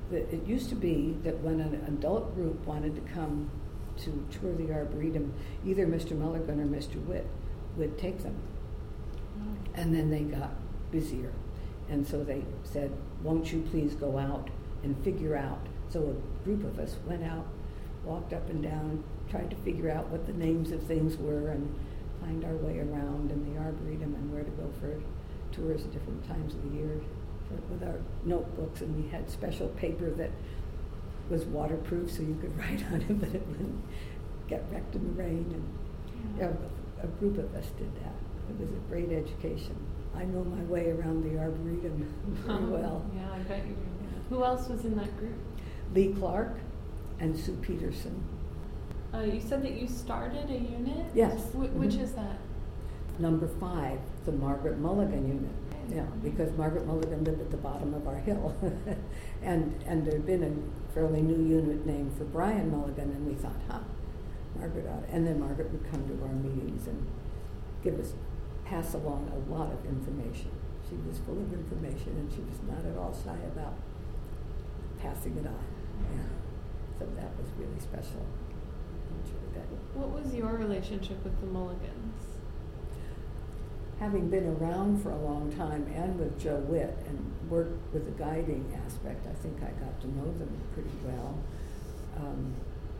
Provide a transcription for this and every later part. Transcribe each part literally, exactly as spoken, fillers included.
that it used to be that when an adult group wanted to come to tour the Arboretum, either Mister Mulligan or Mister Witt would take them. And then they got busier. And so they said, won't you please go out and figure out. So a group of us went out, walked up and down, tried to figure out what the names of things were and find our way around in the Arboretum and where to go for tours at different times of the year for, with our notebooks. And we had special paper that was waterproof so you could write on it, but it wouldn't get wrecked in the rain. And yeah. you know, a group of us did that. It was a great education. I know my way around the Arboretum very well. Yeah, I bet you do. Yeah. Who else was in that group? Lee Clark and Sue Peterson. Uh, you said that you started a unit? Yes. Wh- mm-hmm. Which is that? Number five, the Margaret Mulligan unit. Yeah, because Margaret Mulligan lived at the bottom of our hill. and and there had been a fairly new unit named for Brian Mulligan, and we thought, huh, Margaret ought to. And then Margaret would come to our meetings and give us, pass along a lot of information. She was full of information, and she was not at all shy about passing it on. Yeah. So that was really special. Enjoyed that. What was your relationship with the Mulligans? Having been around for a long time and with Joe Witt and worked with the guiding aspect, I think I got to know them pretty well. Um,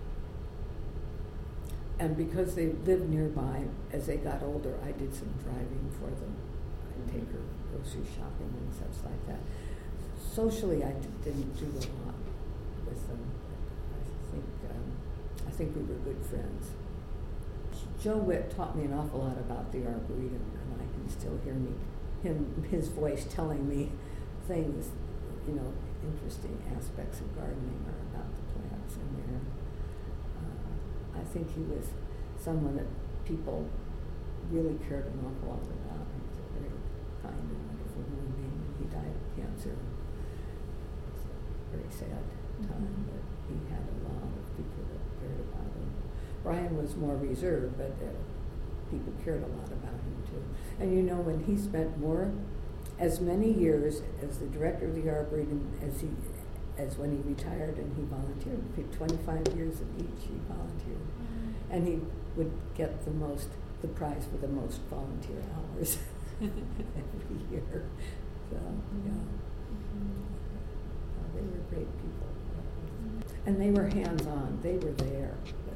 and because they lived nearby, as they got older, I did some driving for them. I'd take her grocery shopping and such like that. Socially, I d- didn't do a lot with them. I think um, I think we were good friends. Joe Witt taught me an awful lot about the Arboretum, and I can still hear me, him, his voice telling me things, you know, interesting aspects of gardening or about the plants in there. Uh, I think he was someone that people really cared an awful lot about. He was a very kind and wonderful human being. He died of cancer. It was a very sad time, mm-hmm. but he had a lot of people that cared about him. Brian was more reserved, but uh, people cared a lot about him too. And you know, when he spent more, as many years as the director of the Arboretum as he, as when he retired, and he volunteered, twenty-five years of each he volunteered. Mm-hmm. And he would get the most, the prize for the most volunteer hours every year. So, yeah. Mm-hmm. Uh, they were great people. And they were hands-on. They were there.